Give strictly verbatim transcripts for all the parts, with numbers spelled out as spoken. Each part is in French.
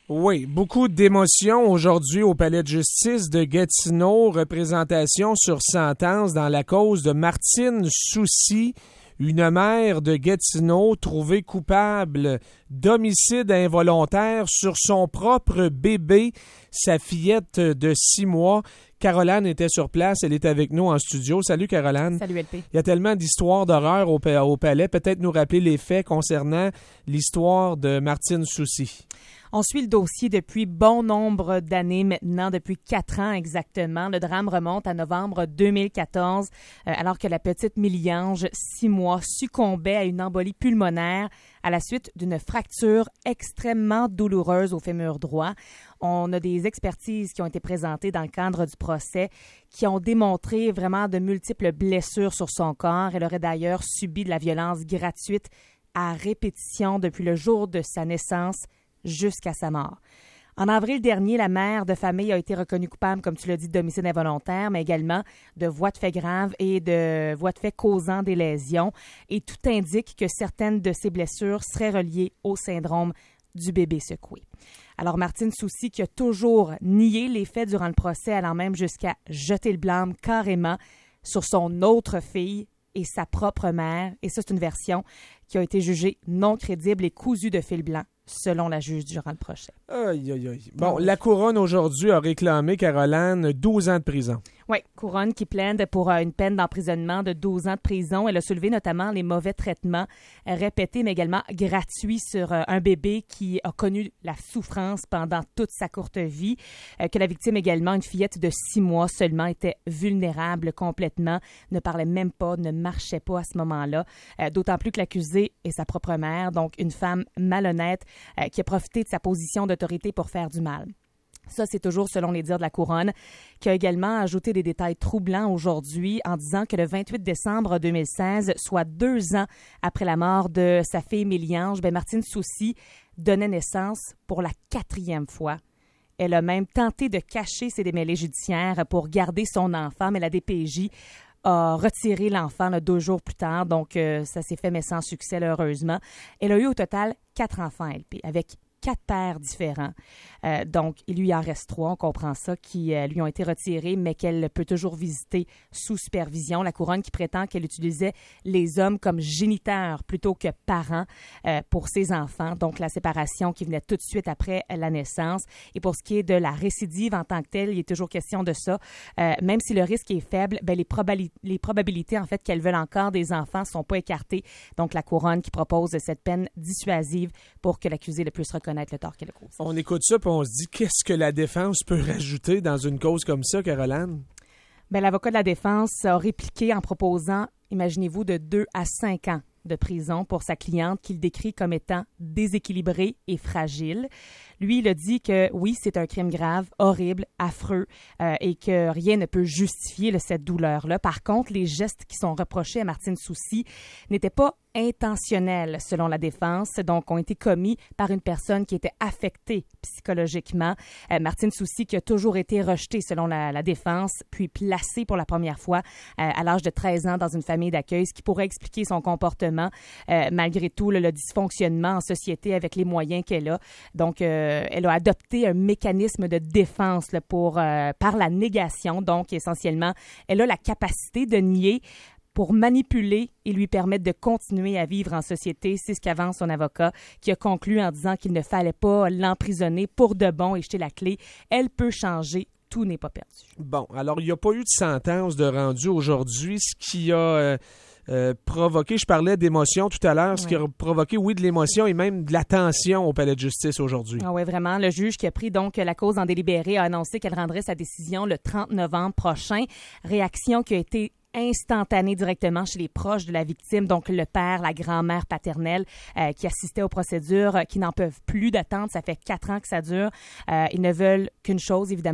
Oui, beaucoup d'émotions aujourd'hui au Palais de justice de Gatineau. Représentation sur sentence dans la cause de Martine Soucy, une mère de Gatineau trouvée coupable d'homicide involontaire sur son propre bébé, sa fillette de six mois. Caroline était sur place, elle est avec nous en studio. Salut Caroline. Salut L P. Il y a tellement d'histoires d'horreur au, au Palais. Peut-être nous rappeler les faits concernant l'histoire de Martine Soucy. On suit le dossier depuis bon nombre d'années maintenant, depuis quatre ans exactement. Le drame remonte à novembre deux mille quatorze, euh, alors que la petite Millie-Ange, six mois, succombait à une embolie pulmonaire à la suite d'une fracture extrêmement douloureuse au fémur droit. On a des expertises qui ont été présentées dans le cadre du procès qui ont démontré vraiment de multiples blessures sur son corps. Elle aurait d'ailleurs subi de la violence gratuite à répétition depuis le jour de sa naissance jusqu'à sa mort. En avril dernier, la mère de famille a été reconnue coupable, comme tu l'as dit, d'homicide involontaire, mais également de voies de fait graves et de voies de fait causant des lésions. Et tout indique que certaines de ces blessures seraient reliées au syndrome du bébé secoué. Alors, Martine Soucy, qui a toujours nié les faits durant le procès, allant même jusqu'à jeter le blâme carrément sur son autre fille et sa propre mère. Et ça, c'est une version qui a été jugée non crédible et cousue de fil blanc, selon la juge durant le procès. Aïe, aïe, aïe. Bon, la Couronne aujourd'hui a réclamé, Caroline, douze ans de prison. Oui, Couronne qui plaide pour euh, une peine d'emprisonnement de douze ans de prison. Elle a soulevé notamment les mauvais traitements euh, répétés, mais également gratuits sur euh, un bébé qui a connu la souffrance pendant toute sa courte vie, euh, que la victime également, une fillette de six mois seulement, était vulnérable complètement, ne parlait même pas, ne marchait pas à ce moment-là, euh, d'autant plus que l'accusée est sa propre mère, donc une femme malhonnête euh, qui a profité de sa position d'autorité pour faire du mal. Ça, c'est toujours selon les dires de la Couronne, qui a également ajouté des détails troublants aujourd'hui en disant que le vingt-huit décembre deux mille seize, soit deux ans après la mort de sa fille Millie-Ange, ben Martine Soucy donnait naissance pour la quatrième fois. Elle a même tenté de cacher ses démêlés judiciaires pour garder son enfant, mais la D P J a retiré l'enfant là, deux jours plus tard, donc euh, ça s'est fait, mais sans succès, là, heureusement. Elle a eu au total quatre enfants, L P, avec quatre pères différents. Euh, donc, il lui en reste trois, on comprend ça, qui euh, lui ont été retirés, mais qu'elle peut toujours visiter sous supervision. La Couronne qui prétend qu'elle utilisait les hommes comme géniteurs plutôt que parents euh, pour ses enfants. Donc, la séparation qui venait tout de suite après la naissance. Et pour ce qui est de la récidive en tant que telle, il est toujours question de ça. Euh, même si le risque est faible, ben, les, probali- les probabilités, en fait, qu'elles veulent encore des enfants sont pas écartées. Donc, la Couronne qui propose cette peine dissuasive pour que l'accusé le puisse reconnaître le tort qu'elle a causé. On écoute ça puis on se dit, qu'est-ce que la défense peut rajouter dans une cause comme ça, Caroline? Bien, l'avocat de la défense a répliqué en proposant, imaginez-vous, de deux à cinq ans de prison pour sa cliente qu'il décrit comme étant déséquilibrée et fragile. Lui, il a dit que oui, c'est un crime grave, horrible, affreux euh, et que rien ne peut justifier là, cette douleur-là. Par contre, les gestes qui sont reprochés à Martine Soucy n'étaient pas intentionnels, selon la défense, donc ont été commis par une personne qui était affectée psychologiquement. Euh, Martine Soucy qui a toujours été rejetée, selon la, la défense, puis placée pour la première fois euh, à l'âge de treize ans dans une famille d'accueil, ce qui pourrait expliquer son comportement, euh, malgré tout, le, le dysfonctionnement en société avec les moyens qu'elle a. Donc, euh, elle a adopté un mécanisme de défense là, pour, euh, par la négation. Donc, essentiellement, elle a la capacité de nier pour manipuler et lui permettre de continuer à vivre en société. C'est ce qu'avance son avocat, qui a conclu en disant qu'il ne fallait pas l'emprisonner pour de bon et jeter la clé. Elle peut changer. Tout n'est pas perdu. Bon, alors il n'y a pas eu de sentence de rendu aujourd'hui, ce qui a euh, euh, provoqué, je parlais d'émotion tout à l'heure, ouais. ce qui a provoqué, oui, de l'émotion et même de la tension au Palais de justice aujourd'hui. Ah oui, vraiment. Le juge qui a pris donc la cause en délibéré a annoncé qu'elle rendrait sa décision le trente novembre prochain. Réaction qui a été instantané directement chez les proches de la victime, donc le père, la grand-mère paternelle euh, qui assistaient aux procédures, euh, qui n'en peuvent plus d'attendre. Ça fait quatre ans que ça dure. Euh, ils ne veulent qu'une chose, évidemment,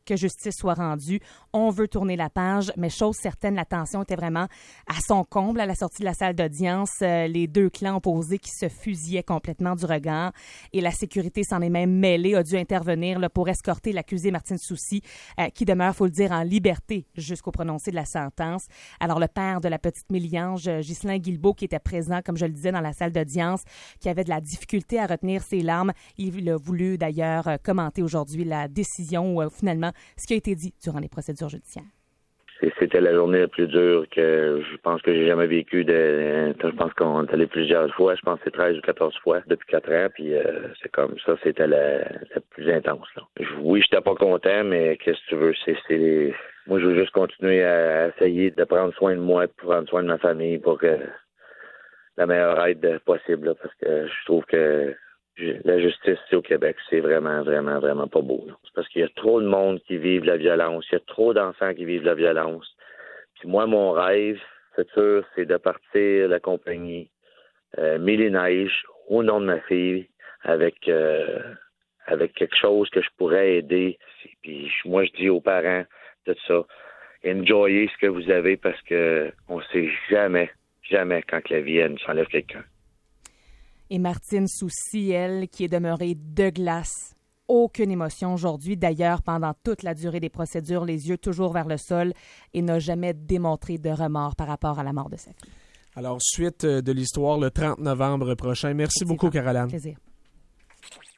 que justice soit rendue. On veut tourner la page, mais chose certaine, la tension était vraiment à son comble à la sortie de la salle d'audience. Euh, les deux clans opposés qui se fusillaient complètement du regard et la sécurité s'en est même mêlée, a dû intervenir là, pour escorter l'accusé Martine Soucy, euh, qui demeure, faut le dire, en liberté jusqu'au prononcé de la sentence. Alors, le père de la petite Mélie-Ange, Ghislain Guilbeault, qui était présent, comme je le disais, dans la salle d'audience, qui avait de la difficulté à retenir ses larmes, il a voulu d'ailleurs commenter aujourd'hui la décision, ou finalement, ce qui a été dit durant les procédures judiciaires. C'était la journée la plus dure que je pense que j'ai jamais vécue. De, je pense qu'on est allé plusieurs fois. Je pense que c'est treize ou quatorze fois depuis quatre ans. Puis euh, c'est comme ça, c'était la, la plus intense. Là. Oui, j'étais pas content, mais qu'est-ce que tu veux? C'est, c'est moi, je veux juste continuer à essayer de prendre soin de moi, de prendre soin de ma famille pour que la meilleure aide possible. Là, parce que je trouve que la justice au Québec, c'est vraiment, vraiment, vraiment pas beau. Là. C'est parce qu'il y a trop de monde qui vivent la violence. Il y a trop d'enfants qui vivent la violence. Puis moi, mon rêve futur, c'est de partir la compagnie euh, Mélie-Neige au nom de ma fille avec euh, avec quelque chose que je pourrais aider. Puis moi, je dis aux parents de ça, enjoyez ce que vous avez parce que on sait jamais, jamais quand la vie, elle nous enlève quelqu'un. Et Martine Soucy, elle, qui est demeurée de glace. Aucune émotion aujourd'hui. D'ailleurs, pendant toute la durée des procédures, les yeux toujours vers le sol et n'a jamais démontré de remords par rapport à la mort de sa fille. Alors, suite de l'histoire le trente novembre prochain. Merci beaucoup, Caroline. Plaisir.